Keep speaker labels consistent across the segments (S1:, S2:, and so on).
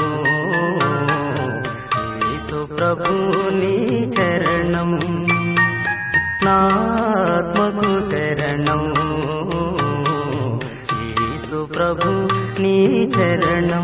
S1: యేసు ప్రభు నీ చరణం నాత్మకు శరణం యేసు ప్రభు నీ చరణం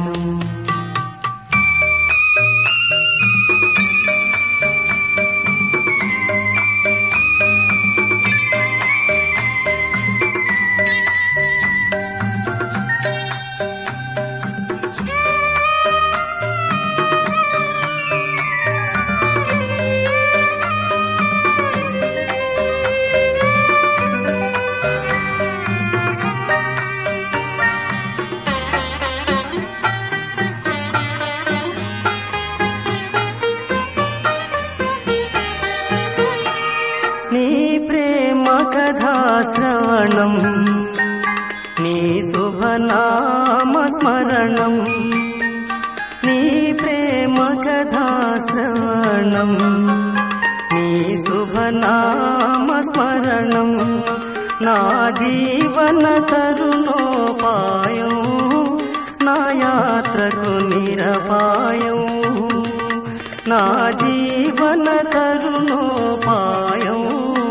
S1: నీ ప్రేమ కథా శ్రవణం నీ శుభనామ స్మరణం నీ ప్రేమ కథా శ్రవణం నీ శుభనామ స్మరణం నా జీవన తరుణోపాయం నా యాత్రకు నిరపాయం నా జీవన తరుణోపాయం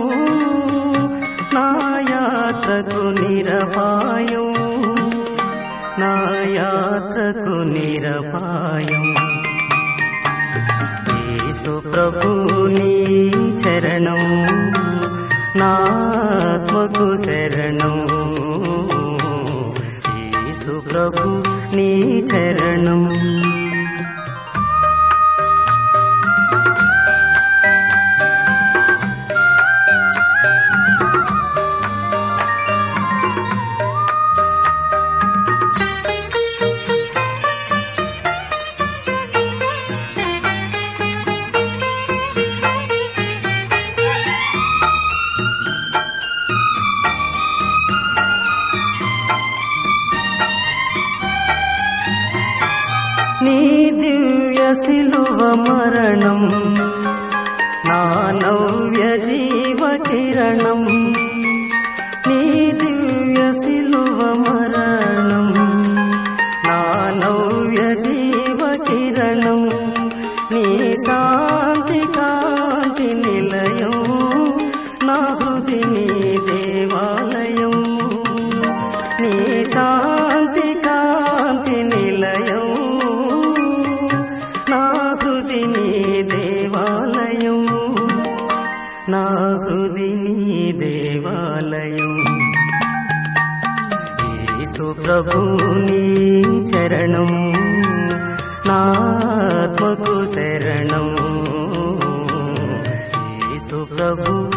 S1: నా యాత్రకు నిరపాయం నా యాత్రకు నిరపాయం యేసు ప్రభు నీ చరణం నాత్మకు శరణం యేసు ప్రభు నీ చరణం నీ దివ్య శిలువ మరణం నా నవ్య జీవ కిరణం నీ దివ్య శిలువ మరణం నా నవ్య జీవ కిరణం నీ శాంతి కాంతి నిలయం నా హృది నీ దేవాలయం నీ శాంతి కాంతి నిలయం నా హృది నీ దేవాలయం నా హృది నీ దేవాలయం యేసు ప్రభు నీ చరణం నాత్మకు శరణం యేసు ప్రభు